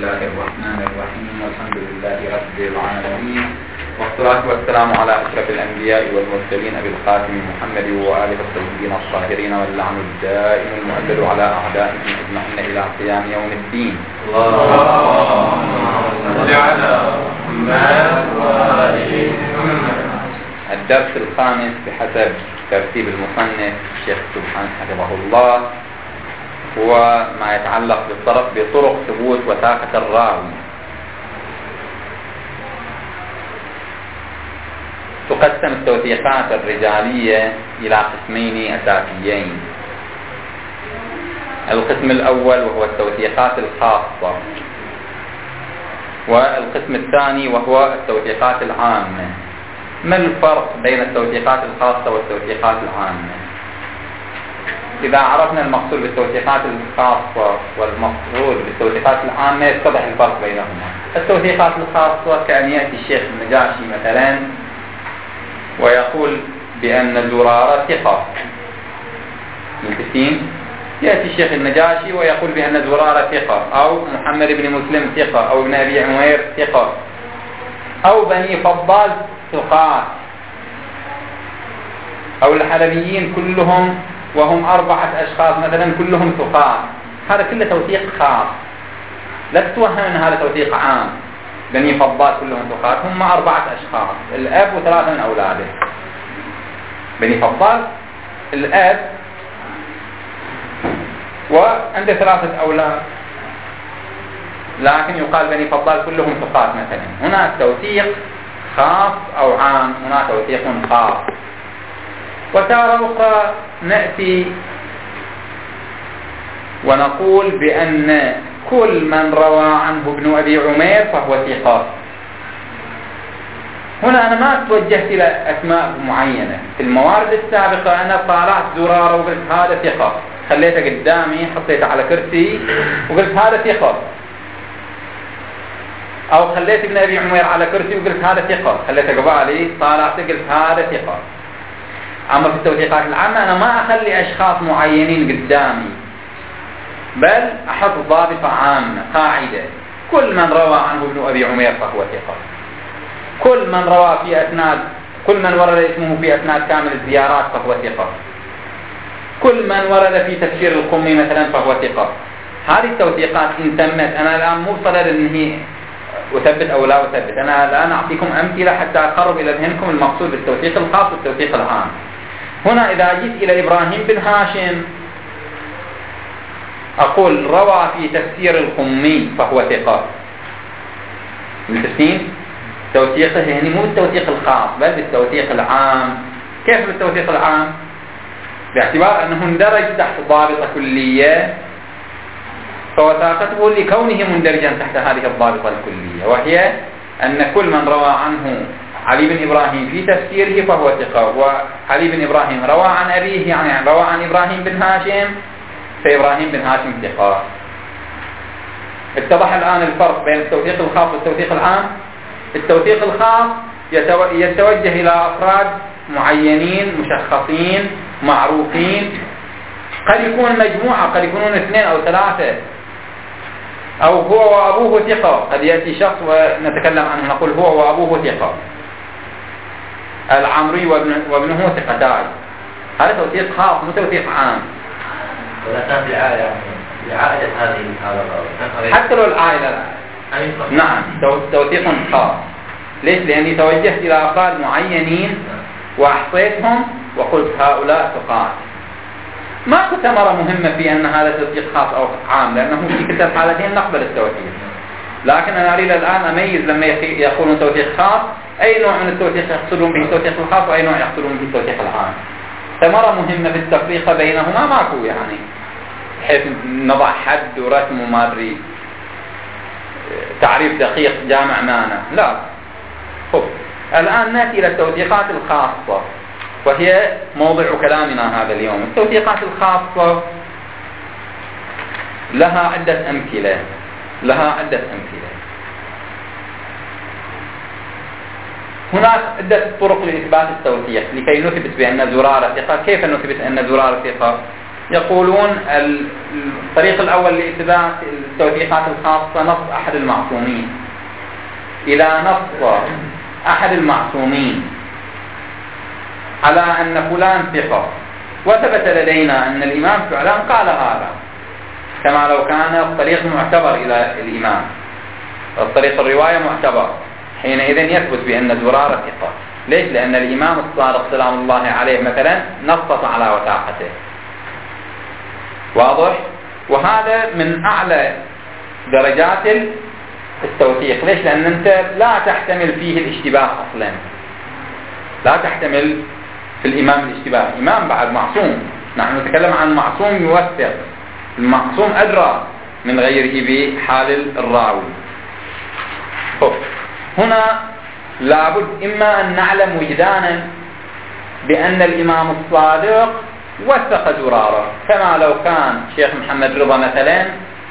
الله الرحمن الرحيم والحمد لله رب العالمين والصلاة والسلام على أشرف الأنبياء والمرسلين أبي القاسم محمد وآله الطيبين الطاهرين واللعن الدائم المؤبد على أعدائهم أجمعين إلى قيام يوم الدين. اللهم صل على محمد وآل محمد. الدرس الخامس بحسب ترتيب المصنف الشيخ سبحان حفظه الله هو ما يتعلق بطرق ثبوت وثاقة الراوي. تقسم التوثيقات الرجالية إلى قسمين أساسيين. القسم الأول وهو التوثيقات الخاصة، والقسم الثاني وهو التوثيقات العامة. ما الفرق بين التوثيقات الخاصة والتوثيقات العامة؟ إذا عرفنا المقصود بالتوثيقات الخاصة والمقصود بالتوثيقات العامة يتضح الفرق بينهما. التوثيقات الخاصة كأن يأتي الشيخ النجاشي مثلا ويقول بأن زرارة ثقة، ملتفين؟ يأتي الشيخ النجاشي ويقول بأن زرارة ثقة، أو محمد بن مسلم ثقة، أو ابن أبي عمير ثقة، أو بني فضال ثقات، أو الحلبيين كلهم وهم 4 أشخاص مثلا كلهم ثقات. هذا كله توثيق خاص، لا تتوهم أن هذا توثيق عام. بني فضال كلهم ثقات، هم 4 أشخاص، الأب و3 من أولاده. بني فضال الأب وعنده 3 أولاد، لكن يقال بني فضال كلهم ثقات مثلا. هنا توثيق خاص أو عام، هنا توثيق خاص. وتارة أخرى نأتي ونقول بأن كل من روى عنه ابن أبي عمير فهو ثقة. هنا أنا ما توجهت إلى أسماء معينة. في الموارد السابقة أنا طالعت زرارة وقلت هذا ثقة، خليته قدامي حطيته على كرسي وقلت هذا ثقة، أو خليت ابن أبي عمير على كرسي وقلت هذا ثقة، خليته قبالي طالعت قلت هذا ثقة. أما في التوثيقات العامة أنا ما أخلي أشخاص معينين قدامي، بل أحط ضابطة عامة، قاعدة: كل من روى عنه ابن أبي عمير فهو ثقة، كل من ورد اسمه في أسناد كامل الزيارات فهو ثقة، كل من ورد في تفسير القمي مثلا فهو ثقة. هذه التوثيقات إن تمت، أنا الآن مو بصدد إن هي أثبت أو لا أثبت، أنا الآن أعطيكم أمثلة حتى أقرب إلى ذهنكم المقصود بالتوثيق الخاص والتوثيق العام. هنا إذا جيت إلى إبراهيم بن هاشم أقول روى في تفسير القمي فهو ثقة. ملتفتين؟ توثيقه يعني مو التوثيق الخاص بل بالتوثيق العام. كيف بالتوثيق العام؟ باعتبار أنه اندرج تحت ضابطة كلية، فوثاقته لكونه مندرجا تحت هذه الضابطة الكلية، وهي أن كل من روى عنه علي بن إبراهيم في تفسيره فهو ثقة، وعلي بن إبراهيم روى عن أبيه يعني روى عن إبراهيم بن هاشم، فإبراهيم بن هاشم ثقة. اتضح الآن الفرق بين التوثيق الخاص والتوثيق العام. التوثيق الخاص يتوجه إلى أفراد معينين مشخصين معروفين، قد يكون مجموعة، قد يكونون 2 أو 3، أو هو وأبوه ثقة. قد يأتي شخص ونتكلم عنه نقول هو وأبوه ثقة، العمري وابنه ثقتان. هذا توثيق خاص مو توثيق عام. ولا كانت لعائلة هذا الراوي، حتى لو العائلة نعم توثيق خاص. ليش؟ لأني توجهت إلى أفراد معينين وأحصيتهم وقلت هؤلاء ثقات. ماكو ثمرة مهمة في أن هذا توثيق خاص أو عام، لأنه في كلتا الحالتين نقبل التوثيق. لكن أنا أريد الآن أميز لما يقولون توثيق خاص أي نوع من التوثيق يقصدون به التوثيق الخاص وأي نوع يقصدون به التوثيق العام. ثمرة مهمة في التفريق بينهما ماكو، يعني بحيث نضع حد ورسم وما أدري تعريف دقيق جامع معنى، لا. الآن نأتي إلى التوثيقات الخاصة، وهي موضع كلامنا هذا اليوم. التوثيقات الخاصة لها عدة أمثلة. هناك عدة طرق لإثبات التوثيق لكي نثبت بأن زرارة ثقة. كيف نثبت أن زرارة ثقة؟ يقولون الطريق الأول لإثبات التوثيقات الخاصة نص أحد المعصومين. إذا نص أحد المعصومين على أن فلان ثقة وثبت لدينا أن الإمام فعلا قال هذا، كما لو كان الطريق معتبر إلى الإمام، الطريق الرواية معتبر، حينئذ يثبت بأن زرارة ثقة. ليش؟ لأن الإمام الصادق سلام الله عليه مثلا نص على وثاقته. واضح؟ وهذا من أعلى درجات التوثيق. ليش؟ لأن أنت لا تحتمل فيه الاشتباه أصلا، لا تحتمل في الإمام الاشتباه. إمام بعد معصوم، نحن نتكلم عن معصوم يوثق، المعصوم أدرى من غيره بحال الراوي. هنا لابد إما أن نعلم وجدانا بأن الإمام الصادق وثق زرارة، كما لو كان شيخ محمد رضا مثلا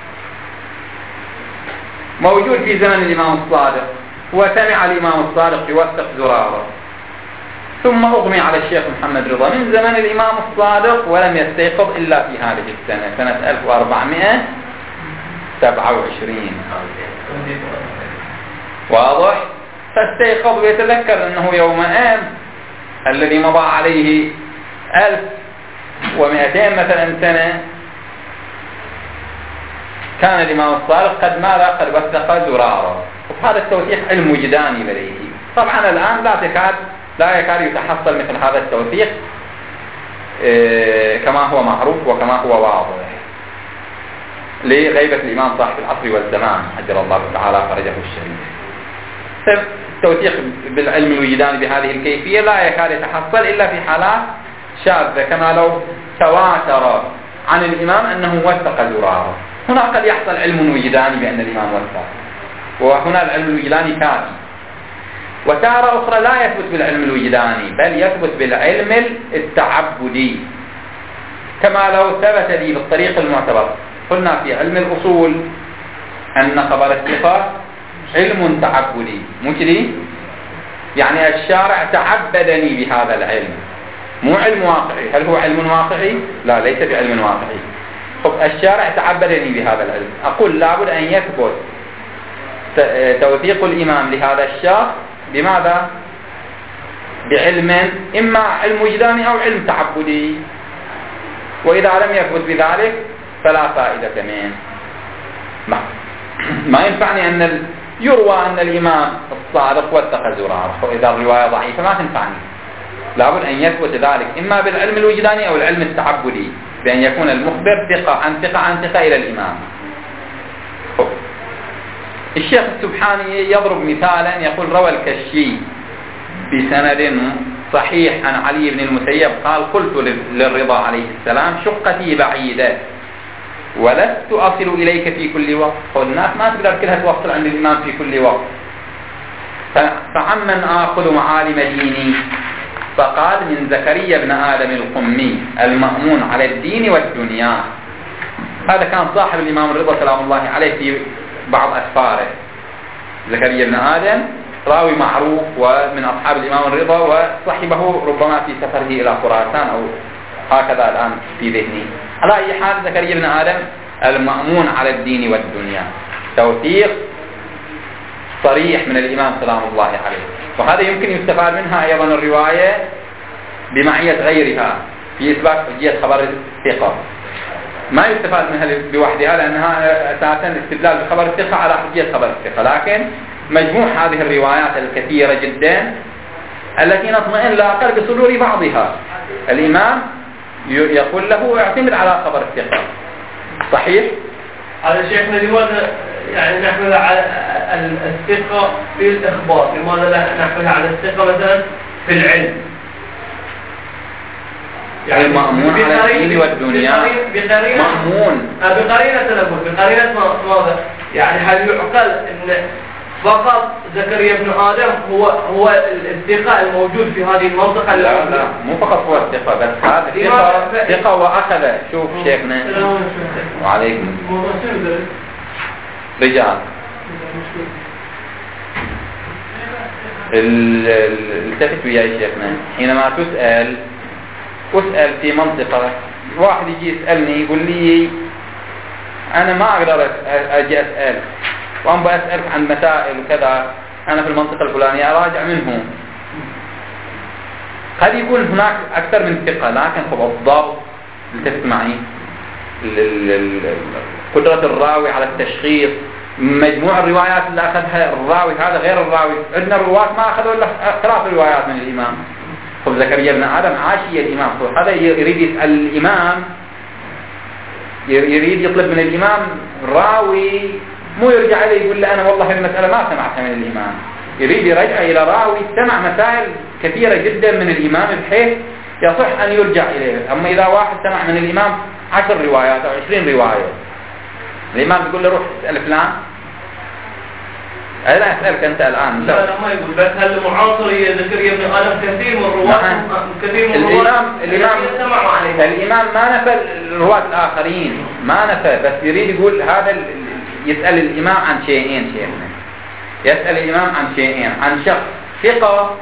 موجود في زمن الإمام الصادق وسمع الإمام الصادق يوثق زرارة، ثم أغمي على الشيخ محمد رضا من زمن الإمام الصادق ولم يستيقظ إلا في هذه السنة، سنة 1427. واضح؟ فاستيقظ ويتذكر أنه يوم أمس الذي مضى عليه 1200 مثلا سنة كان الإمام الصادق قد ماذا؟ قد وثق زرارة. وهذا التوثيق علم وجداني لديه. طبعا الآن لا يكاد يتحصل مثل هذا التوثيق كما هو معروف وكما هو واضح لغيبة الإمام صاحب العصر والزمان عجل الله تعالى فرجه الشريف. التوثيق بالعلم الوجداني بهذه الكيفية لا يكاد يتحصل إلا في حالات شاذة، كما لو تواتر عن الإمام أنه وثق زرارة. هنا قد يحصل علم وجداني بأن الإمام وثق، وهنا العلم الوجداني كافي. وتارة أخرى لا يثبت بالعلم الوجداني بل يثبت بالعلم التعبدي، كما لو ثبت لي بالطريق المعتبر. قلنا في علم الأصول أن خبر الثقة علم تعبدي، مو كذي؟ يعني الشارع تعبدني بهذا العلم، مو علم واقعي. هل هو علم واقعي؟ لا، ليس بعلم واقعي. الشارع تعبدني بهذا العلم. أقول لابد أن يثبت توثيق الإمام لهذا الشخص بماذا؟ بعلم، إما علم وجداني أو علم تعبدي. وإذا لم يثبت بذلك فلا فائدة منه. ما ينفعني أن يروى أن الإمام الصادق وثق زرارة، وإذا الرواية ضعيفة ما تنفعني. لابد أن يثبت ذلك إما بالعلم الوجداني أو العلم التعبدي، بأن يكون المخبر ثقة عن ثقة إلى الإمام. الشيخ السبحاني يضرب مثالا، يقول روى الكشي بسند صحيح عن علي بن المسيب قال قلت للرضا عليه السلام شقتي بعيدة ولست أصل إليك في كل وقت. الناس ما تقدر كلها توصل عند الإمام في كل وقت، فعمن آخذ معالم ديني؟ فقال من زكريا بن آدم القمي المأمون على الدين والدنيا. هذا كان صاحب الإمام الرضا سلام الله عليه في بعض أسفاره. زكريا بن آدم راوي معروف ومن أصحاب الإمام الرضا، وصحبه ربما في سفره إلى خراسان أو هكذا الآن في ذهني. على أي حال زكريا بن آدم المأمون على الدين والدنيا، توثيق صريح من الإمام سلام الله عليه. وهذا يمكن يستفاد منها أيضا الرواية بمعية غيرها في إثبات حجية خبر الثقة. ما يستفاد منها بوحدها لأنها أساسا استدلال بخبر الثقة على حجية خبر الثقة، لكن مجموع هذه الروايات الكثيرة جدا التي نطمئن لا أقل بصدور بعضها الإمام يقول له اعتمد على خبر الثقة. صحيح؟ هذا شيخنا لماذا يعني نحملها على الثقة في الإخبار؟ لماذا لا نحملها على الثقة مثلا في العلم؟ يعني المأمون على الدين والدنيا مأمون بقرينة ماذا؟ يعني هل يعقل أن فقط زكريا بن آدم هو الثقة الموجود في هذه المنطقة؟ لا مو فقط هو الثقة، بس هذا ثقة وأخذ. شوف شيخنا وعليكم رجال التفت وياي شيخنا، حينما اسأل في منطقة واحد يجي يسألني يقول لي أنا ما أقدر أجي أسأل وأنا بأسألك عن مسائل وكذا، أنا في المنطقة الفلانية أراجع منهم. قد يكون هناك أكثر من ثقة، لكن خب الضبط التفت معي، قدرة الراوي على التشخيص، مجموع الروايات اللي أخذها الراوي هذا غير الراوي. عندنا رواة ما أخذوا إلا 3 روايات من الإمام. خب زكريا بن آدم عاشي الإمام، هذا يريد يسأل الإمام، يريد يطلب من الإمام راوي، مو يرجع إليه يقول له أنا والله المسألة ما سمعتها من الإمام، يريد يرجع إلى راوي سمع مسائل كثيرة جدا من الإمام بحيث يصح أن يرجع إليه. أما إذا واحد سمع من الإمام 10 روايات أو 20 رواية، الإمام يقول له روح اسأل فلان، أنا أسألك أنت الآن. لا ما يقول، بس هل معاصر زكريا بن آدم كثير من الرواة، كثير من الإمام ما نفى الرواة الآخرين، ما نفى، بس يريد يقول هذا يسأل الإمام عن شيئين شيخنا، يسأل الإمام عن شيئين، عن شخص ثقة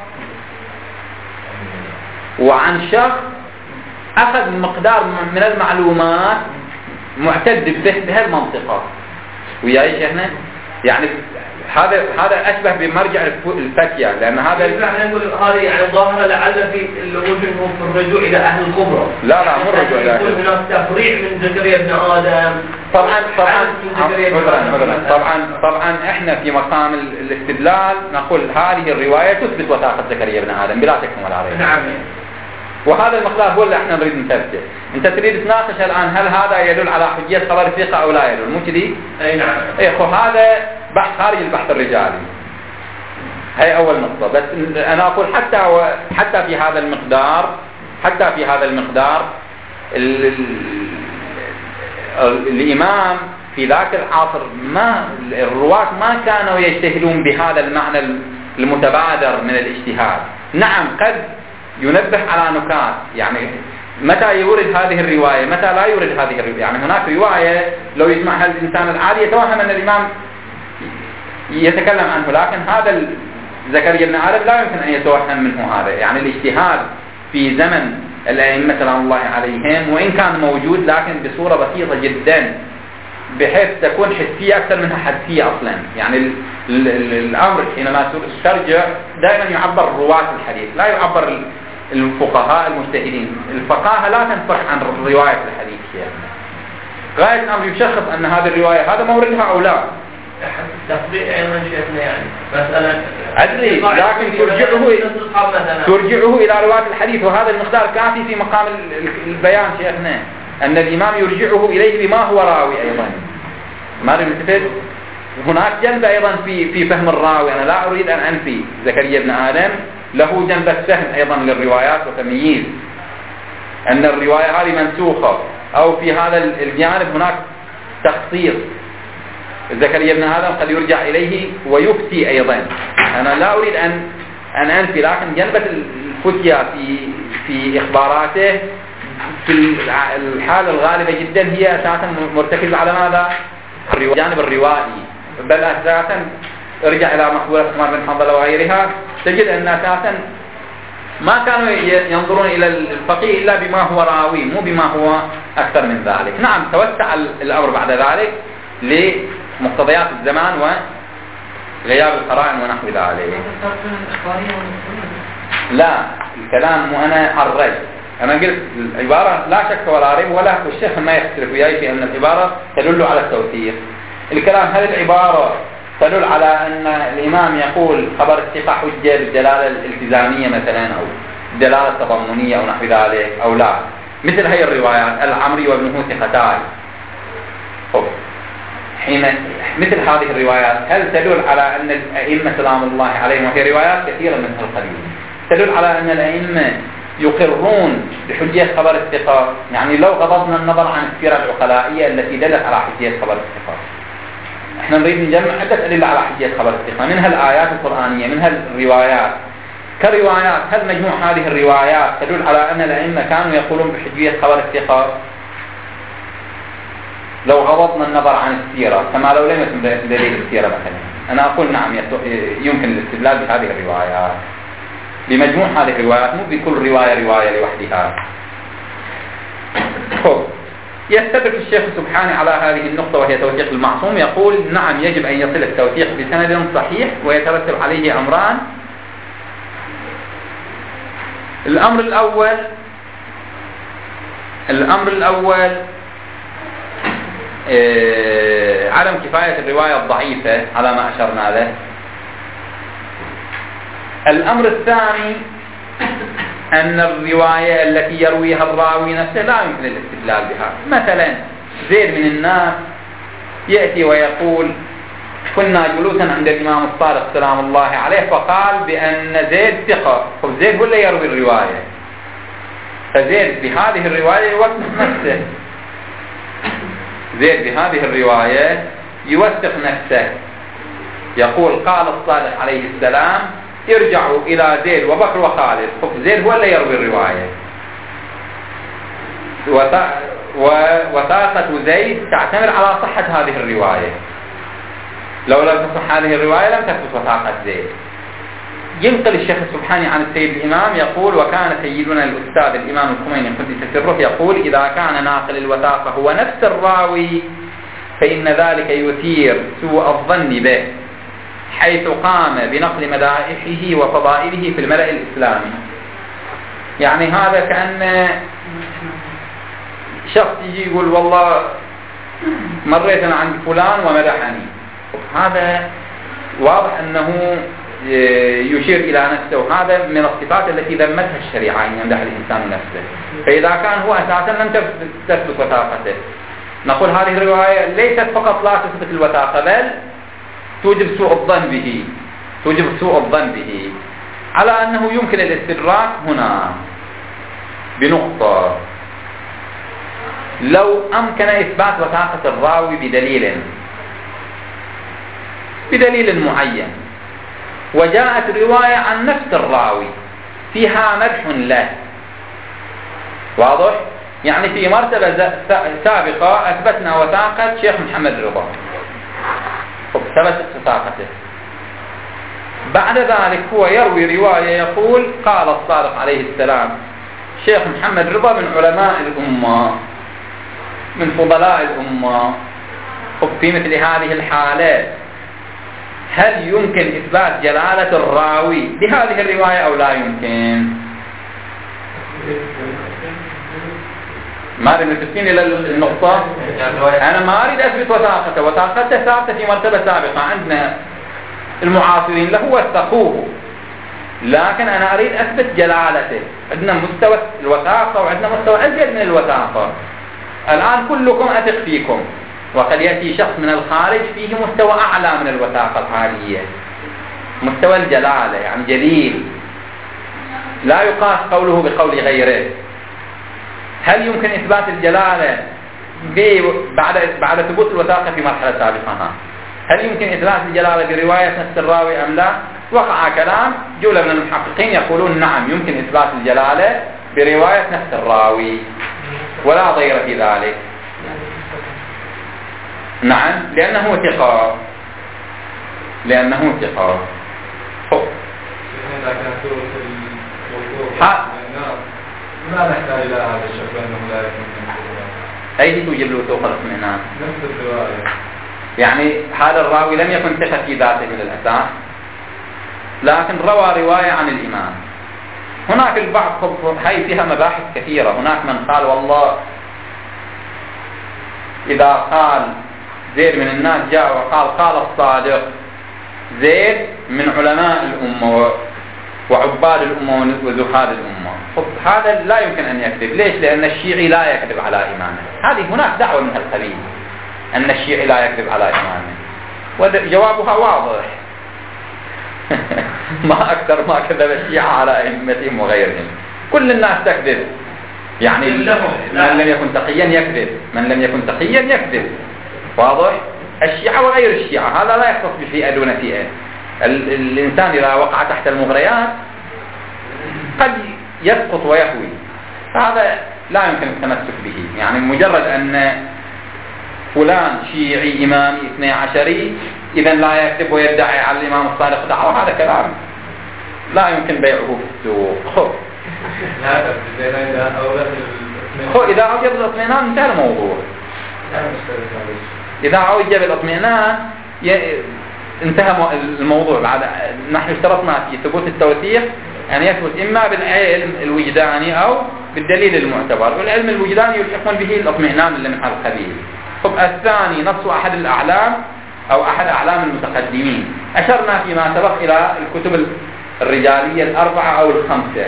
وعن شخص أخذ مقدار من المعلومات معتد به بهالمنطقة. وياي شيخنا يعني هذا أشبه بمرجع الفتية، لأن هذا نقول هذه يعني ظاهرة لعل في الوجه في الرجوع إلى أهل الخبرة. لا مو الرجوع إلى يكون هناك تفريع من زكريا بن آدم. طبعا احنا في مقام الاستدلال نقول هذه الرواية تثبت وثاقة زكريا بن آدم بلا شك ولا ريب. نعم. وهذا المقدار هو اللي احنا نريد نثبته. انت تريد تناقش الآن هل هذا يدل على حجية خبر الثقة او لا يدل، مو كذي؟ اي نعم. هذا بحث خارج البحث الرجالي. هي اول نقطة. بس انا اقول حتى في هذا المقدار الإمام في ذاك العصر الرواة ما كانوا يجتهدون بهذا المعنى المتبادر من الاجتهاد. نعم قد ينبه على نكات، يعني متى يورد هذه الرواية متى لا يورد هذه الرواية. يعني هناك رواية لو يسمعها الإنسان العادي يتوهم أن الإمام يتكلم عنه، لكن هذا زكريا بن آدم لا يمكن أن يتوهم منه هذا. يعني الاجتهاد في زمن الأئمة سلام الله عليهم وإن كان موجود لكن بصورة بسيطة جدا بحيث تكون حسية أكثر منها حدسية أصلا. يعني الأمر حينما ترجع دائما يعبر رواة الحديث، لا يعبر الفقهاء المجتهدين. الفقهاء لا تنفك عن رواية الحديث يعني. غاية الأمر يشخص أن هذه الرواية هذا موردها أو لا. تطبيق أيضا شيخنا يعني مسألة أدري، لكن ترجعه إلى رواة الحديث، وهذا المقدار كافي في مقام البيان شيخنا أن الإمام يرجعه إليه بما هو راوي أيضا. ما نلتفت هناك جنب أيضا في فهم الراوي. أنا لا أريد أن أنفي زكريا بن آدم له جنب فهم أيضا للروايات وتمييز أن الرواية هذه منسوخة، أو في هذا الجانب هناك تخصيص. زكريا بن آدم قد يرجع إليه ويفتي أيضا. أنا لا أريد أن أنفي، لكن جنبة الفتية في إخباراته في الحالة الغالبة جدا هي أساسا مرتكزة على ماذا؟ الجانب الروائي. بل أساسا ارجع إلى مقولة عمر بن حنظلة وغيرها تجد أن أساسا ما كانوا ينظرون إلى الفقيه إلا بما هو راوي، مو بما هو أكثر من ذلك. نعم توسع الأمر بعد ذلك لمقتضيات الزمان وغياب القرائن ونحو ذلك. لا الكلام مو أنا حرج، أنا قلت العبارة لا شك ولا ريب ولا الشيخ ما يختلف وياي في أن العبارة تدل على التوثيق. الكلام هل العبارة تدل على أن الإمام يقول خبر الثقة حجة بالدلالة الالتزامية مثلا أو الدلالة التضمنية أو نحو ذلك أو لا؟ مثل هي الروايات العمري وابنه ثقتان، حين مثل هذه الروايات هل تدل على أن الأئمة سلام الله عليهم، وهي روايات كثيرة من القليل، تدل على أن الأئمة يقرون بحجية خبر الثقة؟ يعني لو غضضنا النظر عن السيرة العقلائية التي دلت على حجية خبر الثقة، احنا نريد نجمع عدة أدلة على حجية خبر الثقة، منها الآيات القرآنية منها الروايات كروايات. هل مجموع هذه الروايات تدل على أن الأئمة كانوا يقولون بحجية خبر الثقة لو غضضنا النظر عن السيرة كما لو لم يكن دليل السيرة مثلا؟ أنا أقول نعم يمكن الاستدلال بهذه الروايات، بمجموع هذه الروايات، مو بكل رواية لوحدها. يستدرك الشيخ سبحانه على هذه النقطة وهي توثيق المعصوم، يقول نعم يجب أن يصل التوثيق بسند صحيح ويترتب عليه أمران. الأمر الأول عدم كفاية الرواية الضعيفة على ما أشرنا له. الأمر الثاني أن الرواية التي يرويها الراوي نفسه لا يمكن الاستدلال بها. مثلا زيد من الناس يأتي ويقول كنا جلوسا عند الإمام الصادق سلام الله عليه فقال بأن زيد ثقة، زيد هو اللي يروي الرواية، فزيد بهذه الرواية يوثق نفسه، زيد بهذه الرواية يوثق نفسه، يقول قال الصادق عليه السلام ارجعوا إلى زيد وبكر وخالد، زيد هو اللي يروي الرواية، وثاقة زيد تعتمد على صحة هذه الرواية، لو لم تصح هذه الرواية لم تثبت وثاقة زيد. ينقل الشيخ السبحاني عن السيد الإمام يقول وكان سيدنا الأستاذ الإمام الخميني قدس سره يقول إذا كان ناقل الوثاقة هو نفس الراوي فإن ذلك يثير سوء الظن به حيث قام بنقل مدائحه وفضائله في الملأ الإسلامي. يعني هذا كأن شخص يجي يقول والله مريت أنا عند فلان ومدحني، هذا واضح أنه يشير إلى نفسه، وهذا من الصفات التي ذمتها الشريعة أن يمدح الإنسان نفسه. فإذا كان هو أساسا لم تثبت وثاقته نقول هذه الرواية ليست فقط لا تثبت الوثاقة بل توجب سوء الظن به على أنه يمكن الاستدراك هنا بنقطة. لو أمكن إثبات وثاقة الراوي بدليل معين وجاءت رواية عن نفس الراوي فيها مدح له، واضح؟ يعني في مرتبة سابقة أثبتنا وثاقة شيخ محمد رضا، ثبتت وثاقته، بعد ذلك هو يروي رواية يقول قال الصادق عليه السلام شيخ محمد رضا من علماء الأمة من فضلاء الأمة. في مثل هذه الحالات هل يمكن إثبات جلالة الراوي بهذه الرواية أو لا يمكن؟ ما أريد متفقين إلى النقطة. أنا ما أريد أثبت وثاقته ثابتة في مرتبة سابقة عندنا المعاصرين له وثقوه، لكن أنا أريد أثبت جلالته. عندنا مستوى الوثاقة وعندنا مستوى أزيد من الوثاقة. الآن كلكم أثق فيكم، وقد يأتي شخص من الخارج فيه مستوى أعلى من الوثاقة الحالية، مستوى الجلالة، يعني جليل لا يقاس قوله بقول غيره. هل يمكن إثبات الجلالة بعد ثبوت الوثاقة في مرحلة سابقة؟ هل يمكن إثبات الجلالة برواية نفس الراوي أم لا؟ وقع كلام جملة من المحققين يقولون نعم يمكن إثبات الجلالة برواية نفس الراوي ولا ضير في ذلك. نعم لأنه ثقة لا نحتاج إلى هذا الشكل أنه لا يكون أي توجب له وثوق الاطمئنان نفس الرواية، يعني هذا الراوي لم يكن ثقة في ذاته من الأساس لكن روى رواية عن الإمام. هناك البعض هاي فيها مباحث كثيرة. هناك من قال والله إذا قال زيد من الناس جاء وقال قال الصادق زيد من علماء الأمة وعباد الأمة وزهاد الأمة، هذا لا يمكن أن يكذب. ليش؟ لأن الشيعي لا يكذب على إمامه. هذه هناك دعوة من القبيل أن الشيعي لا يكذب على إمامه، وجوابها واضح. ما أكثر ما كذب الشيعة على أئمتهم وغيرهم. كل الناس تكذب، يعني من لم يكن تقيا يكذب، من لم يكن تقيا يكذب، واضح؟ الشيعة وغير الشيعة، هذا لا يختص بفئة دون فئة. الإنسان إذا وقع تحت المغريات قد يسقط ويهوي، هذا لا يمكن التمسك به. يعني مجرد أن فلان شيعي إمامي 12 إذا لا يكذب ويدعي على الإمام الصادق دعوة، هذا كلام لا يمكن بيعه في السوق. لا إذا أورث هو إذا أوجب الاطمئنان انتهى الموضوع. إذا أوجب الاطمئنان انتهى الموضوع. بعد نحن اشترطنا في ثبوت التوثيق أن يثبت إما بالعلم الوجداني أو بالدليل المعتبر، والعلم الوجداني يلحقون به الاطمئنان اللي من هذا القبيل. طب الثاني نص أحد الأعلام أو أحد أعلام المتقدمين. أشرنا فيما سبق إلى الكتب الرجالية الأربعة أو الخمسة.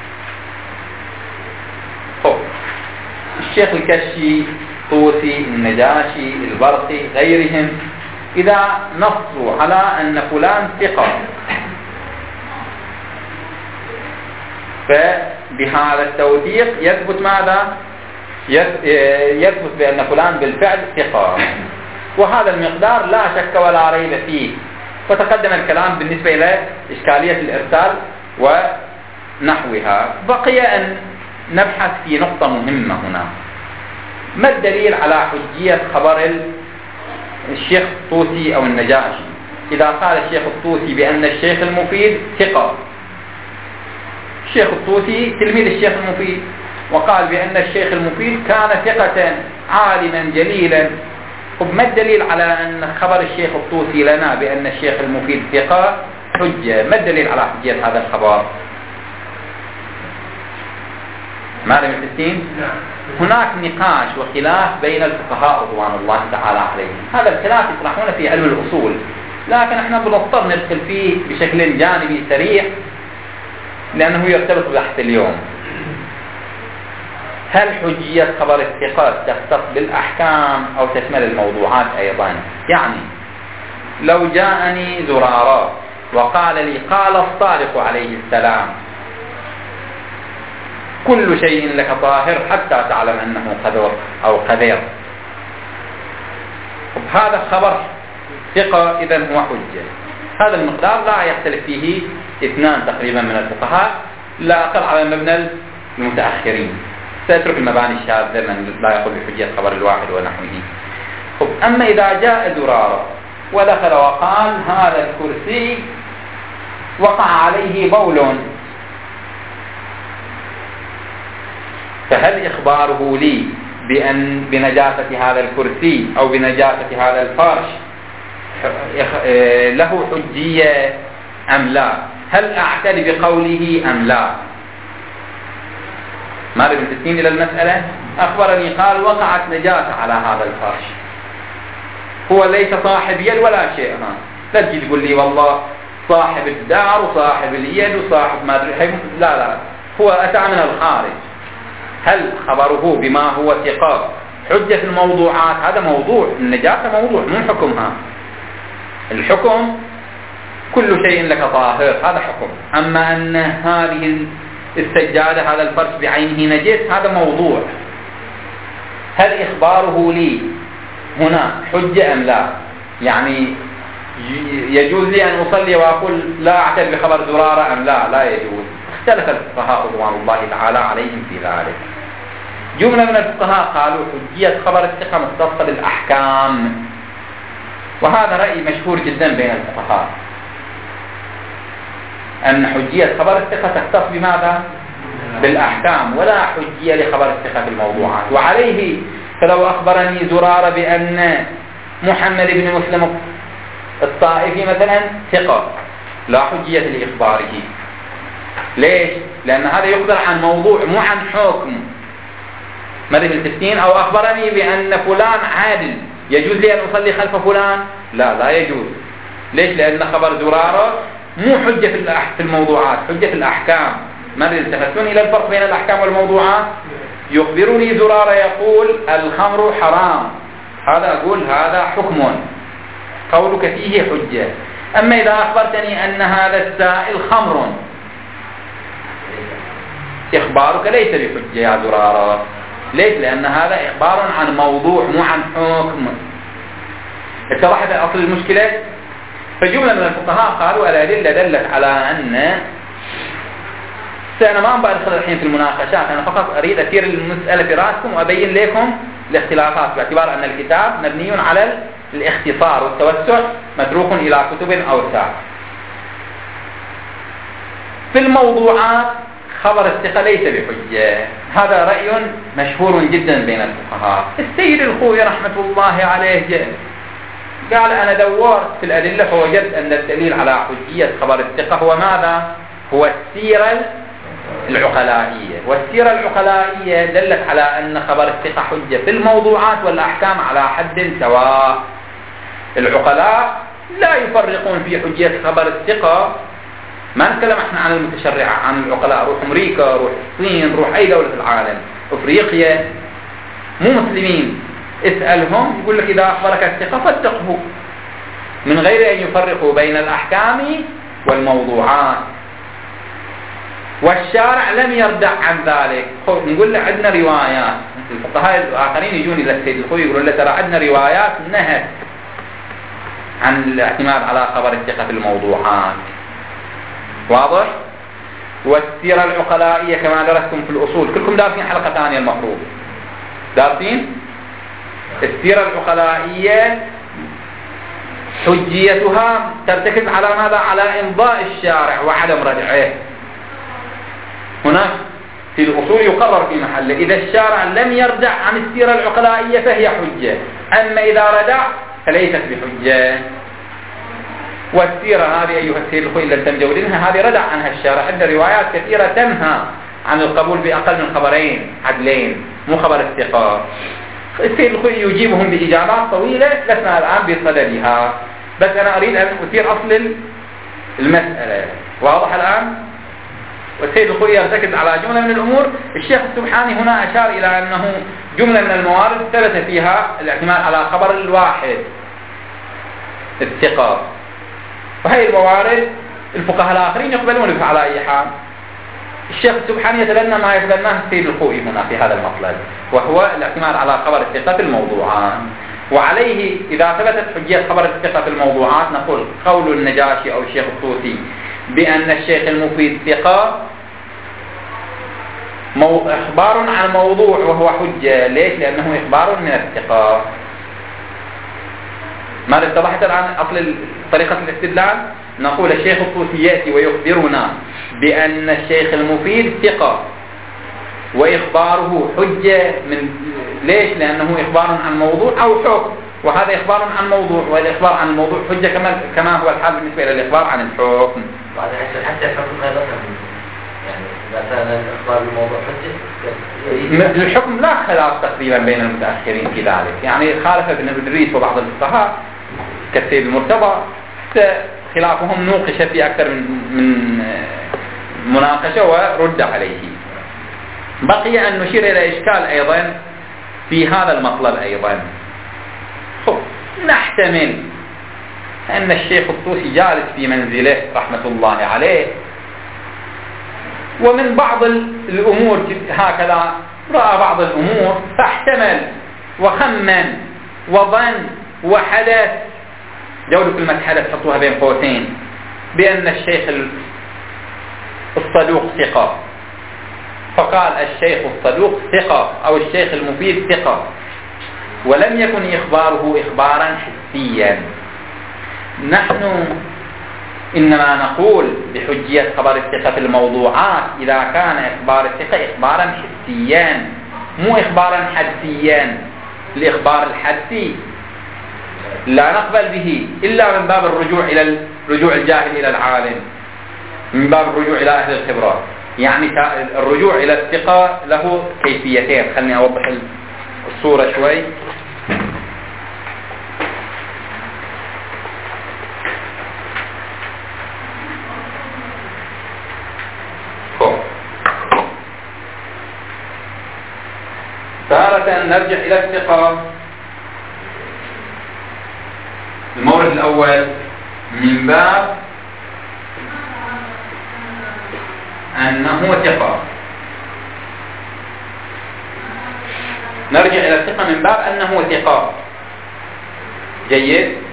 الشيخ الكشي، طوسي، النجاشي، البرقي، غيرهم إذا نصوا على أن فلان ثقة، فبهذا التوثيق يثبت ماذا؟ يثبت بأن فلان بالفعل ثقة، وهذا المقدار لا شك ولا ريب فيه. وتقدم الكلام بالنسبة إلى إشكالية الإرسال ونحوها. بقي أن نبحث في نقطة مهمة هنا. ما الدليل على حجية خبر الشيخ الطوسي أو النجاشي؟ إذا قال الشيخ الطوسي بأن الشيخ المفيد ثقة، الشيخ الطوسي تلميذ الشيخ المفيد، وقال بأن الشيخ المفيد كان ثقة عالما جليلا. ما الدليل على أن خبر الشيخ الطوسي لنا بأن الشيخ المفيد ثقة حجة؟ ما الدليل على حجية هذا الخبر؟ معلم الحسين؟ هناك نقاش وخلاف بين الفقهاء رضوان الله تعالى عليهم. هذا الخلاف يطرحونه في علم الأصول، لكن احنا بنضطر ندخل فيه بشكل جانبي سريع لأنه يرتبط ببحث اليوم. هل حجية خبر الثقات تختص بالأحكام أو تشمل الموضوعات أيضا؟ يعني لو جاءني زرارة وقال لي قال الصادق عليه السلام كل شيء لك طاهر حتى تعلم أنه قدر أو قدير، هذا خبر ثقة، إذن هو حجة. هذا المقدار لا يختلف فيه اثنان تقريبا من الفقهاء، لا أقل على مبنى المتأخرين. سيترك المباني الشاذة من لا يقول بحجية خبر الواحد ونحوه. أما إذا جاء زرارة ودخل وقال هذا الكرسي وقع عليه بول، فهل إخباره لي بنجاسة هذا الكرسي أو بنجاسة هذا الفرش له حجية أم لا؟ هل أعتد بقوله أم لا؟ ما لم تسنين إلى المسألة. أخبرني قال وقعت نجاسة على هذا الفرش، هو ليس صاحب يد ولا شيء. لا تجي تقول لي والله صاحب الدار وصاحب اليد وصاحب ما أدري، لا، هو أتى من الخارج. هل خبره بما هو ثقة حجة في الموضوعات؟ هذا موضوع، النجاسة موضوع مو حكمها. الحكم كل شيء لك طاهر، هذا حكم. أما أن هذه السجادة هذا الفرش بعينه نجس، هذا موضوع. هل إخباره لي هنا حجة أم لا؟ يعني يجوز لي أن أصلي وأقول لا أعتد بخبر زرارة أم لا؟ لا يجوز. اختلف الفقهاء رضوان الله تعالى عليهم في ذلك. جملة من الفقهاء قالوا حجية خبر الثقة مختصة بالأحكام، وهذا رأي مشهور جدا بين الفقهاء، أن حجية خبر الثقة تختص بماذا؟ بالأحكام، ولا حجية لخبر الثقة بالموضوعات. وعليه فلو أخبرني زرارة بأن محمد بن مسلم الطائفي مثلا ثقة، لا حجية لإخباره. ليش؟ لأن هذا يخبر عن موضوع مو عن حكم. ماذا بالتسنين؟ أو أخبرني بأن فلان عادل، يجوز لي أن أصلي خلف فلان؟ لا يجوز. ليش؟ لأن خبر زرارة مو حجة في الموضوعات، حجة في الأحكام. ماذا التفتون إلى الفرق بين الأحكام والموضوعات؟ يخبرني زرارة يقول الخمر حرام، هذا أقول هذا حكم قولك فيه حجة. أما إذا أخبرتني أن هذا السائل خمر، إخبارك ليس بحجة يا زرارة. ليش؟ لأن هذا إخبار عن موضوع مو عن حكم. اتضحت أصل المشكلة؟ فجملة من الفقهاء قالوا الأدلة دلت على أن أنا ما أدخل الحين في المناقشات، أنا فقط أريد أثير المسألة في رأسكم وأبين لكم الاختلافات، باعتبار أن الكتاب مبني على الاختصار والتوسع متروك إلى كتب أوسع. في الموضوعات خبر الثقة ليس بحجة. هذا رأي مشهور جدا بين الفقهاء. السيد الخوئي رحمة الله عليه قال أنا دورت في الأدلة فوجدت أن الدليل على حجية خبر الثقة هو ماذا؟ هو السيرة العقلائية، والسيرة العقلائية دلت على أن خبر الثقة حجة في الموضوعات والأحكام على حد سواء. العقلاء لا يفرقون في حجية خبر الثقة. ما نتكلم احنا عن المتشرع، عن العقلاء. روح أمريكا، روح الصين، روح أي دولة في العالم، أفريقيا، مو مسلمين، اسألهم يقول لك إذا أخبرك الثقة فاتقه، من غير أن يفرقوا بين الأحكام والموضوعات. والشارع لم يردع عن ذلك. نقول له عندنا روايات، الفقهاء الآخرين يجون إلى السيد الخوئي يقولون له ترى عندنا روايات نهت عن الاعتماد على خبر الثقة في الموضوعات. واضح؟ والسيرة العقلائية كما درستم في الأصول، كلكم دارسين حلقة ثانية المفروض، دارسين؟ السيرة العقلائية حجيتها ترتكز على ماذا؟ على إمضاء الشارع وعدم ردعه. هناك في الأصول يقرر في محله إذا الشارع لم يردع عن السيرة العقلائية فهي حجة، أما إذا ردع فليست بحجة. والسيرة هذه أيها السيد الخوئي اللي أنتم مجودينها هذه ردع عنها الشارع. عندنا روايات كثيرة تنهى عن القبول بأقل من خبرين عدلين، مو خبر الثقة. السيد الخوئي يجيبهم بإجابات طويلة لسنا الآن بصددها، بس أنا أريد أن أثير أصل المسألة. واضح الآن؟ والسيد الخوئي يرتكز على جملة من الأمور. الشيخ السبحاني هنا أشار إلى أنه جملة من الموارد ثبت فيها الاعتماد على خبر الواحد الثقة، وهي الموارد الفقهاء الآخرين يقبلون بها على أي حال. الشيخ السبحاني يتبنى ما يتبناه السيد الخوئي هنا في هذا المطلب، وهو الاعتماد على خبر الثقة في الموضوعات. وعليه إذا ثبتت حجية خبر الثقة في الموضوعات نقول قول النجاشي أو الشيخ الطوسي بأن الشيخ المفيد ثقة إخبار عن موضوع وهو حجة. ليش؟ لأنه إخبار من الثقة. ماذا اتضحت الآن أصل طريقة الاستدلال؟ نقول الشيخ الطوسي يأتي ويخبرنا بأن الشيخ المفيد ثقة وإخباره حجة من ليش؟ لأنه إخبار عن موضوع أو حكم، وهذا إخبار عن موضوع، والإخبار عن الموضوع حجة كما هو الحال بالنسبة إلى الإخبار عن الحكم. حتى الحكم أيضا يعني إذا كان الإخبار بالموضوع حجة، الحكم لا خلاف تقريبا بين المتأخرين في ذلك. يعني خالف ابن إدريس وبعض الفقهاء كالسيد المرتضى، حتى خلافهم نوقش في أكثر من مناقشة ورد عليه. بقي أن نشير إلى إشكال أيضا في هذا المطلب أيضا. نحتمل أن الشيخ الطوسي جالس في منزله رحمة الله عليه، ومن بعض الأمور هكذا رأى بعض الأمور فاحتمل وخمن وظن وحدث، جودة كلمة حدث حطوها بين قوسين، بأن الشيخ الصدوق ثقة، فقال الشيخ الصدوق ثقة أو الشيخ المفيد ثقة، ولم يكن إخباره إخبارا حسيا. نحن إنما نقول بحجية خبر الثقة في الموضوعات إذا كان إخبار الثقة إخبارا حسيا مو إخبارا حدسيا. الإخبار الحدسي لا نقبل به إلا من باب الرجوع الجاهل إلى العالم، من باب الرجوع إلى أهل الخبرة. يعني الرجوع إلى الثقة له كيفيتين. خلني أوضح الصورة شوي. تارة نرجع إلى الثقة. المورد الأول من باب أنه ثقة، نرجع إلى الثقة من باب أنه ثقة. جيد.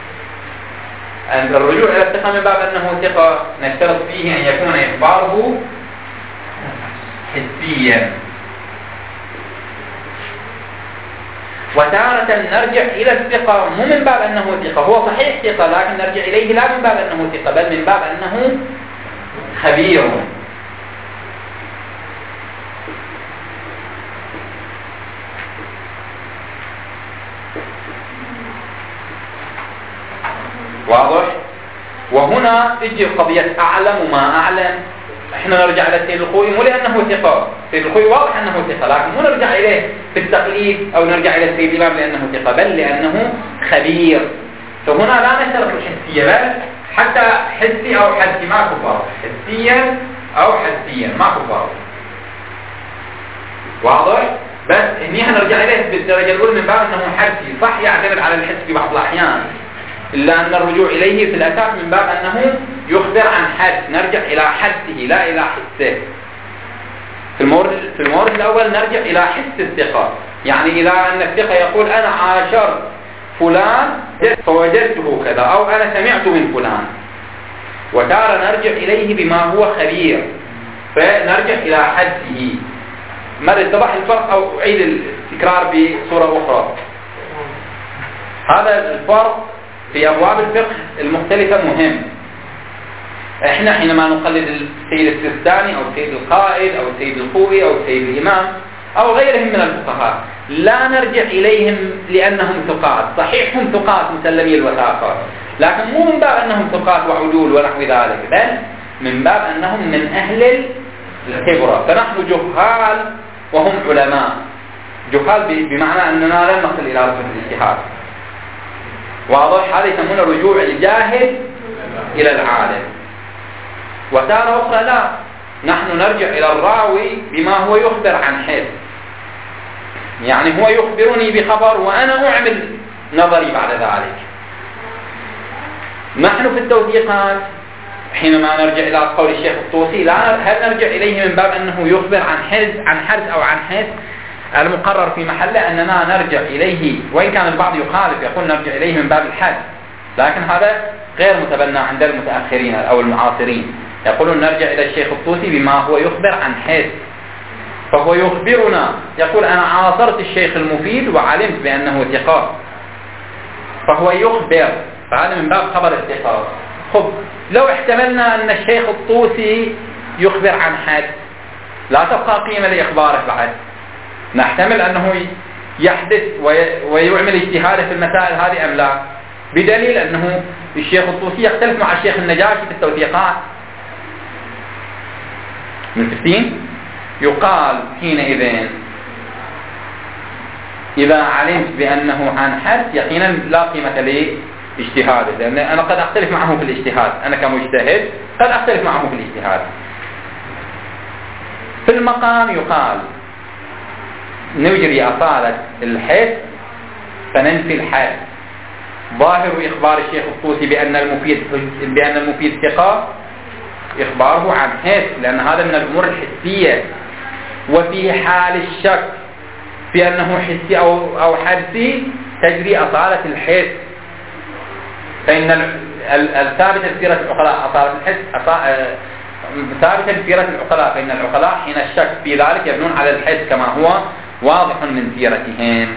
الرجوع إلى الثقة من باب أنه ثقة نشترط فيه أن يكون إخباره حسيا. وتارة نرجع إلى الثقة مو من باب أنه ثقة، هو صحيح ثقة لكن نرجع إليه لا من باب أنه ثقة بل من باب أنه خبير. وهنا تجي قضية أعلم وما أعلم. احنا نرجع للسيد الخوئي مو لأنه ثقة، السيد الخوئي واضح أنه ثقة، لكن مو نرجع إليه في التقليد أو نرجع إلى السيد الإمام لأنه ثقة، بل لأنه خبير. فهنا لا نشترط الحسية، بل حتى حسي أو حدسي ماكو فرق، حسيا أو حدسيا ماكو فرق. واضح؟ بس هني هنرجع إليه بالدرجة الأولى من باب أنه حدسي، صح يعتمد على الحس في بعض الأحيان، إلا أن الرجوع إليه في الأساس من باب أنه يخبر عن حدس، نرجع إلى حدسه لا إلى حسه. في المورد الأول نرجع إلى حس الثقة، يعني إلى أن الثقة يقول أنا عاشرت فلان فوجدته كذا، أو أنا سمعت من فلان. وتارة نرجع إليه بما هو خبير، فنرجع إلى حدسه. ماذا اتضح الفرق أو أعيد التكرار بصورة أخرى؟ هذا الفرق في أبواب الفقه المختلفة مهم. احنا حينما نقلد السيد السيستاني أو السيد القائد أو السيد الخوئي أو السيد الإمام أو غيرهم من الفقهاء لا نرجع إليهم لأنهم ثقات، صحيح هم ثقات مسلمي الوثاقة، لكن مو من باب أنهم ثقات وعدول ونحو ذلك، بل من باب أنهم من أهل الخبرة. فنحن جهال وهم علماء. جهال بمعنى أننا لن نصل إلى رتبة الاجتهاد. واضح؟ هذا يسمونه رجوع الجاهل إلى العالم. وتارة أخرى لا، نحن نرجع إلى الراوي بما هو يخبر عن حدس، يعني هو يخبرني بخبر وأنا أعمل نظري بعد ذلك. نحن في التوثيقات حينما نرجع إلى قول الشيخ الطوسي لا، هل نرجع إليه من باب أنه يخبر عن حدس أو عن حدس؟ المقرر في محله أننا نرجع إليه، وإن كان البعض يخالف يقول نرجع إليه من باب الحدس، لكن هذا غير متبنى عند المتأخرين أو المعاصرين. يقولون نرجع إلى الشيخ الطوسي بما هو يخبر عن حدس، فهو يخبرنا، يقول أنا عاصرت الشيخ المفيد وعلمت بأنه ثقة، فهو يخبر، فهذا من باب خبر الثقة. خب لو احتملنا أن الشيخ الطوسي يخبر عن حدس لا تبقى قيمة لإخباره بعد، نحتمل أنه يحدث ويعمل اجتهاده في المسائل هذه أم لا، بدليل أنه الشيخ الطوسي يختلف مع الشيخ النجاشي في التوثيقات. من 60 يقال حينئذ إذا علمت بأنه عن حدس يقينا لا قيمة لاجتهاده، لأن أنا قد أختلف معه في الاجتهاد، أنا كمجتهد قد أختلف معه في الاجتهاد. في المقام يقال نجري أصالة الحدس فننفي الحدس. ظاهر إخبار الشيخ الطوسي بأن المفيد ثقة إخباره عن حدس، لأن هذا من الأمور الحسية. وفي حال الشك في أنه حسي أو حدسي تجري أصالة الحدس، فإن الثابتة في سيرة العقلاء أصالة الحدس ثابتة في سيرة العقلاء، فإن العقلاء حين الشك في ذلك يبنون على الحدس كما هو واضح من سيرتهم.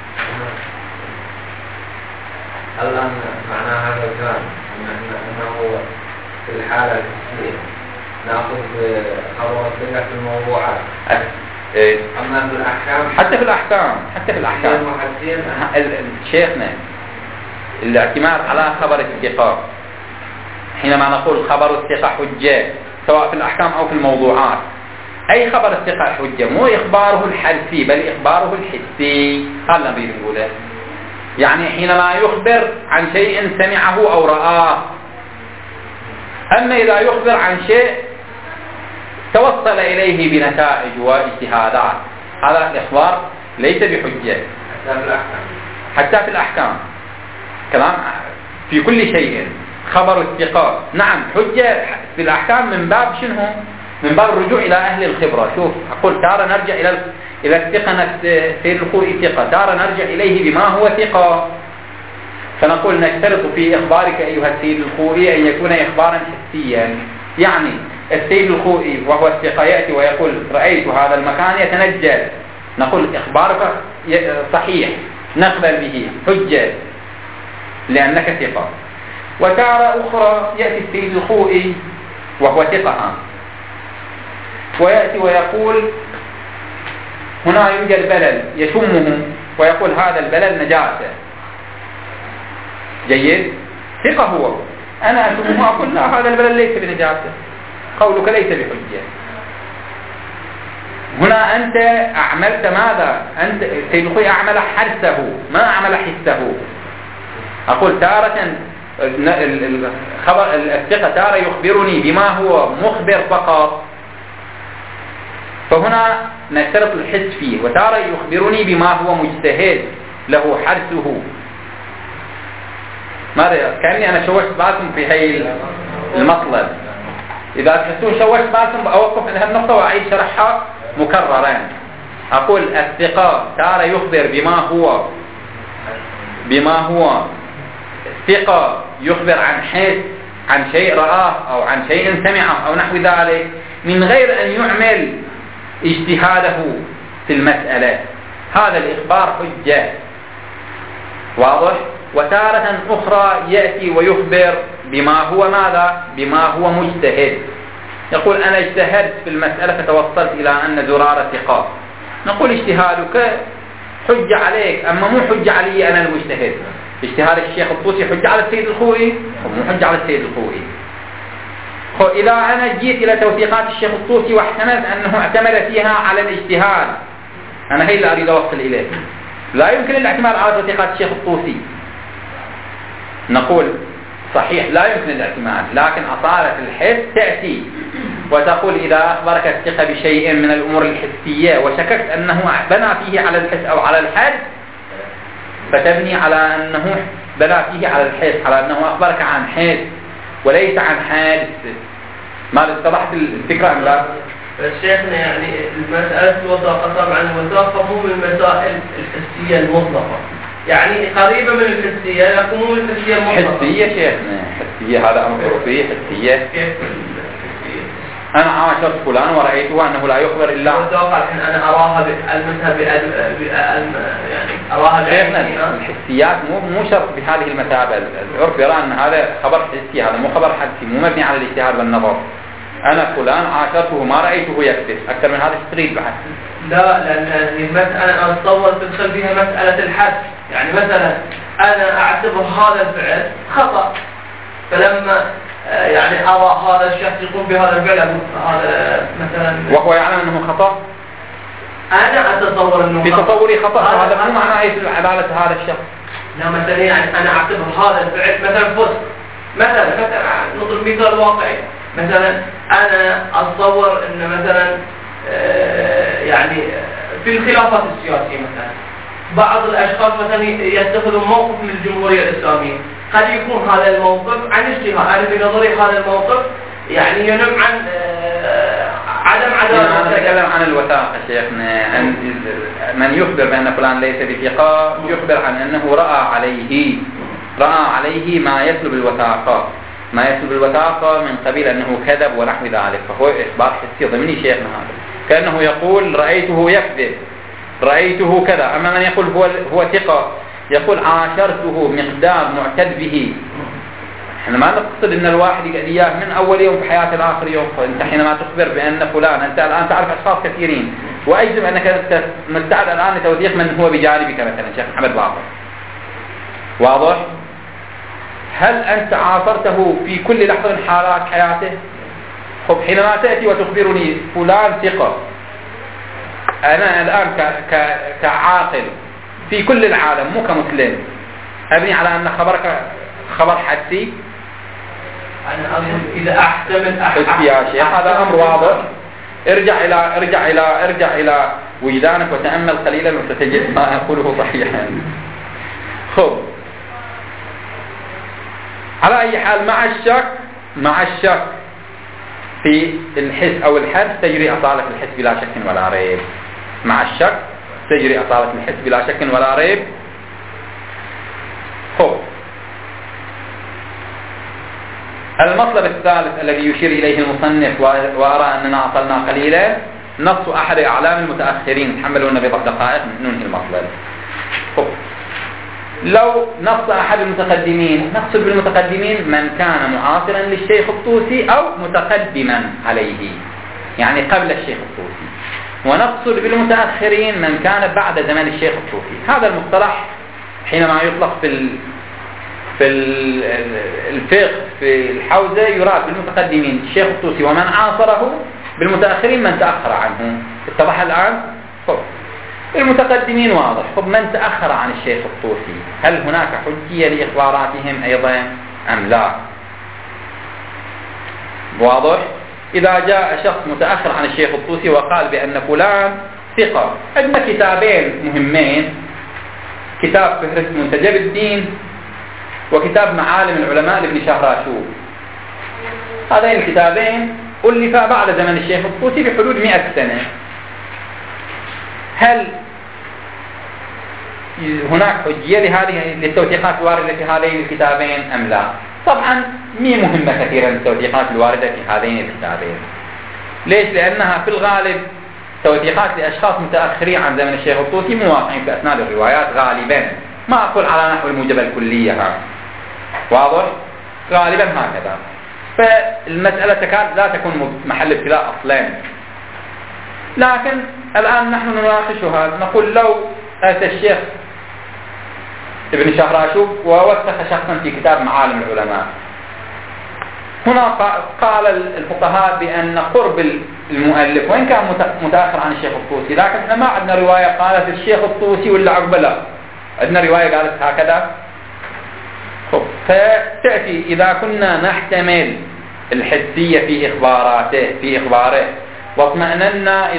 الآن معنى هذا الكلام أنه في الحالة الحسية نأخذ خبر الثقة في الموضوعات، أما في الأحكام حتى في الأحكام شيخنا الاعتماد على خبر الثقة، حينما نقول خبر الثقة حجة سواء في الأحكام أو في الموضوعات، أي خبر الثقة حجة، مو إخباره الحدسي بل إخباره الحسي. هذا نريد نقوله، يعني حينما يخبر عن شيء سمعه أو رآه. أما إذا يخبر عن شيء توصل إليه بنتائج واجتهادات، هذا الإخبار ليس بحجة حتى في الأحكام. كلام في كل شيء خبر الثقة نعم حجة في الأحكام من باب شنو؟ من باب الرجوع إلى أهل الخبرة. شوف أقول تارة نرجع إلى الثقة، سيد الخوئي ثقة، تارة نرجع إليه بما هو ثقة، فنقول نشترط في إخبارك أيها السيد الخوئي أن يكون إخبارا حسيا. يعني السيد الخوئي وهو الثقة يأتي ويقول رأيت هذا المكان يتنجل، نقول إخبارك صحيح نقبل به حجة لأنك ثقة. وتارة أخرى يأتي السيد الخوئي وهو ثقة ويأتي ويقول هنا يوجد بلل يشمه ويقول هذا البلل نجاسة، جيد، ثقة هو، أنا أتمه أقول لا هذا البلد ليس بنجاسة، قولك ليس بحجة. هنا أنت أعملت ماذا؟ أنت سيد الخوي أعمل حرسه ما أعمل حسه. أقول تارة الثقة تارة يخبرني بما هو مخبر فقط، فهنا نشترط الحس فيه، وتارة يخبرني بما هو مجتهد له حرسه. ماذا؟ كأني أنا شوشت بالكم في هاي المطلب. إذا تحسون شوشت بالكم أوقف عند هالنقطة وأعيد شرحها مكررا. أقول الثقة تارة يخبر بما هو ثقة يخبر عن حس، عن شيء رآه أو عن شيء سمعه أو نحو ذلك، من غير أن يعمل اجتهاده في المسألة. هذا الإخبار حجة، واضح؟ وتارة أخرى يأتي ويخبر بما هو ماذا؟ بما هو مجتهد. يقول أنا اجتهدت في المسألة فتوصلت إلى أن زرارة ثقة. نقول اجتهادك حجة عليك، أما مو حجة علي أنا المجتهد. اجتهاد الشيخ الطوسي حجة على السيد الخوئي ومو حجة على السيد الخوئي. إذا أنا جيت إلى توثيقات الشيخ الطوسي واحتملت أنه اعتمد فيها على الاجتهاد، أنا هي اللي أريد أوصل إليه. لا يمكن الاعتماد على توثيقات الشيخ الطوسي. نقول صحيح لا يمكن الاعتماد، لكن أصالة الحس تأتي وتقول إذا أخبرك الثقة بشيء من الأمور الحسية وشككت أنه بنى فيه على الحس أو على الحد، فتبني على أنه بنى فيه على الحس، على أنه أخبرك عن حس وليس عن حادث. ما اتضحت الفكرة أم لا؟ شيخنا يعني المسألة الوثاقة طبعا الوثاقة مو من المسائل الحسية المطلقة، يعني قريبة من الحسية لكن مو من الحسية المطلقة. حسية شيخنا، حسية هذا أمر عرفي. حسية كيف؟ أنا عاشرت فلان ورأيته أنه لا يخبر إلا الوثاقة الحين أنا أراها بالمذهب يعني أراها شيخنا. الحسيات مو شرط بهذه المثابة. العرف يرى أن هذا خبر حسي، هذا مو خبر حدسي، مو مبني على الاجتهاد والنظر. أنا فلان عاشرته ما رأيته يكذب، أكثر من هذا تريد بحث؟ لا، لأن المسألة أنا أتصور تدخل فيها مسألة الحد. يعني مثلا أنا أعتبر هذا الفعل خطأ، فلما يعني أرى هذا الشخص يقوم بهذا الفعل هذا مثلا وهو يعلم أنه خطأ، أنا أتصور أنه في تصوري خطأ، هذا مو معناه يدل عدالة هذا الشخص. لا مثلا يعني أنا أعتبر هذا الفعل مثلا فسق، مثلا نضرب مثال واقعي. مثلا أنا أتصور أن مثلا يعني في الخلافات السياسية مثلا بعض الأشخاص مثلا يتخذون موقف من الجمهورية الإسلامية، قد يكون هذا الموقف عن اجتهاد. أنا بنظري هذا الموقف يعني ينم عن عدم عدالة. أنا أتكلم عن الوثاقة شيخنا. من يخبر بأن فلان ليس بثقة يخبر عن أنه رأى عليه ما يسلب الوثاقة، ما يسلب الوثاقة من قبيل أنه كذب ونحو ذلك، فهو إخبار حسي ضمني شيخنا. هذا كأنه يقول رأيته يكذب، رأيته كذا. أما من يقول هو ثقة، يقول عاشرته مقدار معتد به. احنا ما نقصد ان الواحد يقعد من اول يوم في حياته لاخر يوم. انت حينما تخبر بان فلان، انت الان تعرف اشخاص كثيرين، واجزم انك انت مستعد الان لتوثيق من هو بجانبك، مثلا شيخ محمد باقر، واضح؟ هل انت عاصرته في كل لحظه من حالات حياته؟ خب حينما تاتي وتخبرني فلان ثقه، انا الان كعاقل في كل العالم مو كمسلم ابني على ان خبرك خبر حدسي؟ أنا أقول إذا أحتمل يا شيخ هذا أمر واضح. ارجع إلى وجدانك وتأمل قليلا وستجد ما أقوله صحيحا. خب على أي حال مع الشك في الحس أو الحد تجري أصالة الحس بلا شك ولا ريب. مع الشك تجري أصالة الحس بلا شك ولا ريب. خب المطلب الثالث الذي يشير إليه المصنف وأرى أننا أصلنا قليلا، نص أحد أعلام المتأخرين. تحملون بضع دقائق ننهي المطلب. لو نص أحد المتقدمين، نقصد بالمتقدمين من كان معاصرا للشيخ الطوسي أو متقدما عليه، يعني قبل الشيخ الطوسي. ونقصد بالمتأخرين من كان بعد زمن الشيخ الطوسي. هذا المصطلح حينما يطلق في الفقه في الحوزة يراد بالمتقدمين الشيخ الطوسي ومن عاصره، بالمتأخرين من تأخر عنه. اتضح الآن؟ طب المتقدمين واضح. طب من تأخر عن الشيخ الطوسي هل هناك حجية لإخباراتهم أيضا أم لا؟ واضح؟ إذا جاء شخص متأخر عن الشيخ الطوسي وقال بأن فلان ثقة، عندنا كتابين مهمين، كتاب فهرست منتجب الدين وكتاب معالم العلماء لابن شهراشوب. هذين الكتابين ألفا بعد زمن الشيخ الطوسي بحدود 100 سنة. هل هناك حجية للتوثيقات الواردة في هذين الكتابين أم لا؟ طبعا مي مهمة كثيرا التوثيقات الواردة في هذين الكتابين. ليش؟ لأنها في الغالب توثيقات لأشخاص متأخرين عن زمن الشيخ الطوسي مو واقعين في أسناد الروايات غالبا، ما أقول على نحو الموجبة الكلية. واضح؟ غالبا هكذا. فالمسألة تكاد لا تكون محل ابتلاء أصلا. لكن الآن نحن نناقشها، نقول لو أتى الشيخ ابن شهراشوب ووثق شخصا في كتاب معالم العلماء، هنا قال الفقهاء بأن قرب المؤلف وإن كان متأخر عن الشيخ الطوسي، لكن احنا ما عندنا رواية قالت الشيخ الطوسي ولا عقبه، لا عندنا رواية قالت هكذا. فتأتي إذا كنا نحتمل الحسية في إخباره واطمأننا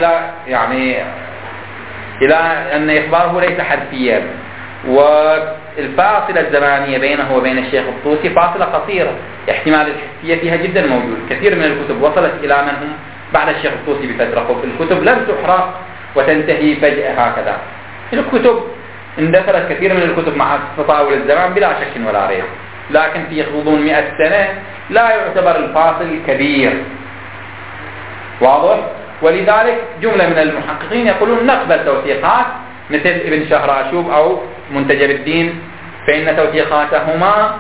إلى أن إخباره ليس حرفيا، والفاصلة الزمانية بينه وبين الشيخ الطوسي فاصلة قصيرة، احتمال الحسية فيها جدا موجود. كثير من الكتب وصلت إلى من هم بعد الشيخ الطوسي بفترة، الكتب لم تحرق وتنتهي فجأة هكذا. الكتب اندثرت كثير من الكتب مع تطاول الزمان بلا شك ولا ريب، لكن في غضون 100 سنة لا يعتبر الفاصل كبير. واضح؟ ولذلك جملة من المحققين يقولون نقبل توثيقات مثل ابن شهراشوب أو منتجب الدين، فإن توثيقاتهما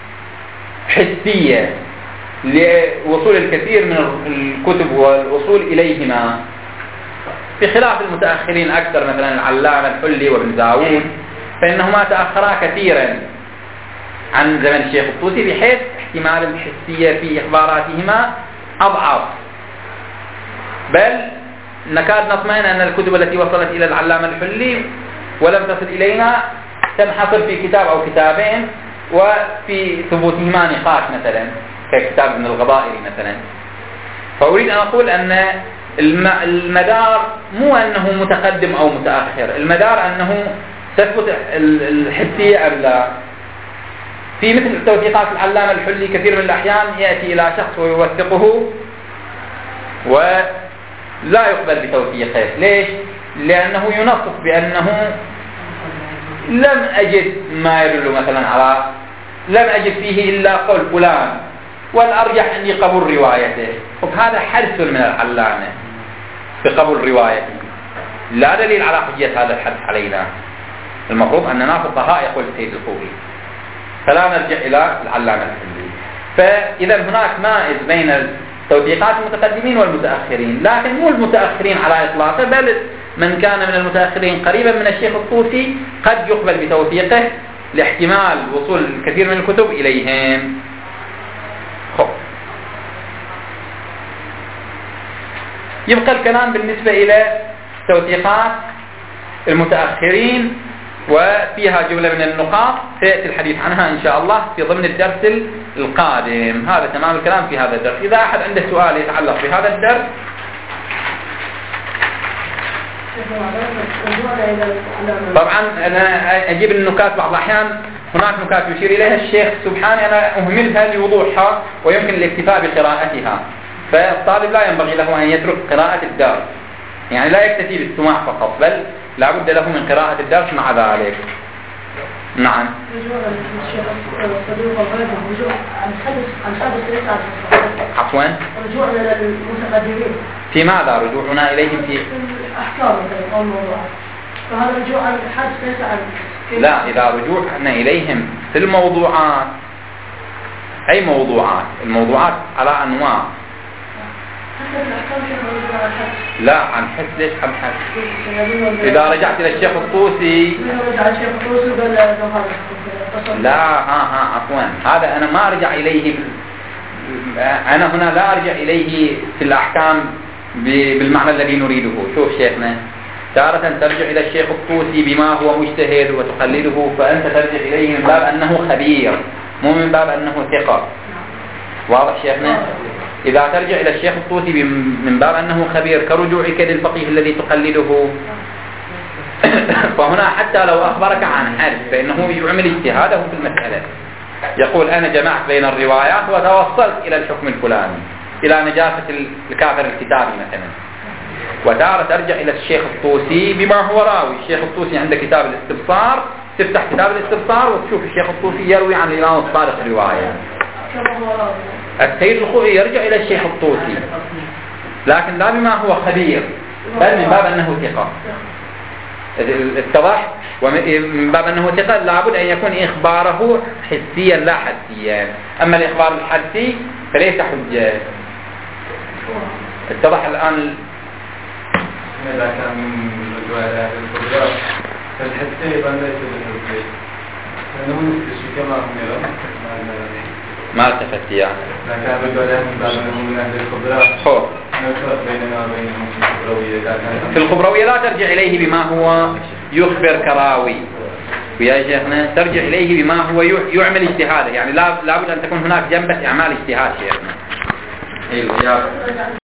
حسية لوصول الكثير من الكتب والوصول إليهما، بخلاف المتأخرين أكثر مثلا العلامة الحلي وابن زاوود، فإنهما تأخرا كثيرا عن زمن الشيخ الطوسي، بحيث احتمال الحسية في إخباراتهما أضعف. بل نكاد نطمئن أن الكتب التي وصلت إلى العلامة الحلي ولم تصل إلينا تنحصر في كتاب أو كتابين، وفي ثبوتهما نقاش مثلا ككتاب ابن الغضائري مثلا. فأريد أن أقول أن المدار مو أنه متقدم أو متأخر، المدار أنه تثبت الحسية أم لا. في مثل توثيقات العلامة الحلي كثير من الأحيان يأتي إلى شخص ويوثقه ولا يقبل بتوثيقه. ليش؟ لأنه ينصف بأنه لم أجد ما يدل مثلا على، لم أجد فيه إلا قول فلان، والأرجح أني قبول روايته. وهذا حرص من العلامة بقبول روايته، لا دليل على حجية هذا الحدث علينا. المفروض أننا فقهاء، يقول السيد الخوئي، فلا نرجع إلى العلامة الحلي. فإذا هناك مائز بين توثيقات المتقدمين والمتأخرين، لكن مو المتأخرين على إطلاقه، بل من كان من المتأخرين قريبا من الشيخ الطوسي قد يقبل بتوثيقه لاحتمال وصول الكثير من الكتب إليهم. يبقى الكلام بالنسبة إلى توثيقات المتأخرين، وفيها جملة من النقاط سيأتي الحديث عنها إن شاء الله في ضمن الدرس القادم. هذا تمام الكلام في هذا الدرس. إذا أحد عنده سؤال يتعلق بهذا الدرس. طبعا أنا أجيب النكات بعض الأحيان، هناك نكات يشير إليها الشيخ سبحانه أنا أهملها لوضوحها ويمكن الاكتفاء بقراءتها، فالطالب لا ينبغي له أن يترك قراءة الدرس، يعني لا يكتفي بالسماع فقط، بل لا بد له من قراءة الدرس مع ذلك. نعم. عفوا. رجوعنا للمتقدمين. في ماذا رجوعنا إليهم في أحكام أو الموضوعات؟ فهذا رجوع عن الحدث ليس عن. لا، إذا رجوعنا إليهم في الموضوعات، أي موضوعات؟ الموضوعات على أنواع. حتى الأحكام شيخ على الحد. لا عن حس. ليش عن حس؟ إذا رجعت إلى الشيخ الطوسي رجع الشيخ الطوسي قال لا عفوا، هذا أنا ما أرجع إليه أنا هنا لا أرجع إليه في الأحكام بالمعنى الذي نريده. شوف شيخنا، تارة ترجع إلى الشيخ الطوسي بما هو مجتهد وتقلده، فأنت ترجع إليه من باب أنه خبير، مو من باب أنه ثقة. واضح شيخنا؟ إذا ترجع إلى الشيخ الطوسي من باب أنه خبير كرجوعك للفقيه الذي تقلده، فهنا حتى لو أخبرك عن حرف فإنه يعمل اجتهاده في المسألة، يقول أنا جمعت بين الروايات وتوصلت إلى الحكم الفلاني، إلى نجاسة الكافر الكتابي مثلا. وتارة ترجع إلى الشيخ الطوسي بما هو راوي. الشيخ الطوسي عنده كتاب الاستبصار، تفتح كتاب الاستبصار وتشوف الشيخ الطوسي يروي عن الإمام الصادق رواية. السيد الخوئي يرجع إلى الشيخ الطوسي لكن لا بما هو خبير، بل من باب أنه ثقة. اتضح؟ ومن باب أنه ثقة لابد أن يكون إخباره حسيا لا حدسيا، أما الإخبار الحدسي فليس حجة. اتضح الآن؟ إذا كان من الروايات الكبرى فالحسي يبقى ليس بالحسي، لأنه نفس كما هم ما التفت يعني. إذا كان الروايات من باب أنه من أهل الكبرى نفرق بيننا وبينهم في الخبروية. في الخبروية لا ترجع إليه بما هو يخبر كراوي، ويا شيخنا ترجع إليه بما هو يعمل اجتهاده، يعني لابد أن تكون هناك جنبة إعمال اجتهاد شيخنا.